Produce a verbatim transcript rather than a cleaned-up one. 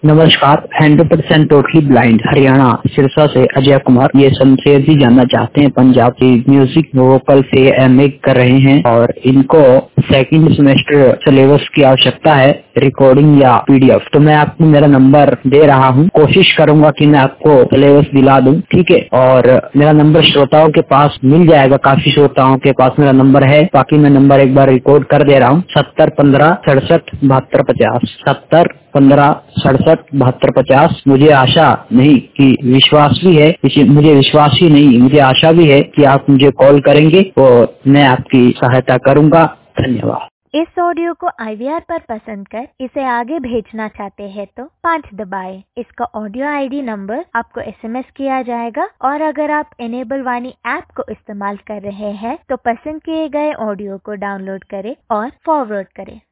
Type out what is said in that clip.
नमस्कार। Hundred percent totally blind Haryana Sirsa से अजय कुमार ये शमशेर जी जानना चाहते हैं। पंजाब की म्यूजिक वोकल से एमए कर रहे हैं और इनको सेकंड सेमेस्टर सिलेबस की आवश्यकता है, रिकॉर्डिंग या पीडीएफ। तो मैं आपको मेरा नंबर दे रहा हूँ, कोशिश करूंगा कि मैं आपको सिलेबस दिला दूं, ठीक है। और मेरा नंबर श्रोताओं के पास मिल जाएगा, काफी श्रोताओं के पास मेरा नंबर है। बाकी मैं नंबर एक बार रिकॉर्ड कर दे रहा हूँ, सत्तर पंद्रह सड़सठ बहत्तर पचास सत्तर पंद्रह सड़सठ बहत्तर पचास। मुझे आशा नहीं कि विश्वास भी है, मुझे विश्वास ही नहीं मुझे आशा भी है कि आप मुझे कॉल करेंगे और मैं आपकी सहायता करूंगा। धन्यवाद। इस ऑडियो को आई वी आर पर पसंद कर इसे आगे भेजना चाहते हैं तो पाँच दबाएं। इसका ऑडियो आईडी नंबर आपको एसएमएस किया जाएगा और अगर आप इनेबल वाणी ऐप को इस्तेमाल कर रहे हैं तो पसंद किए गए ऑडियो को डाउनलोड करें और फॉरवर्ड करें।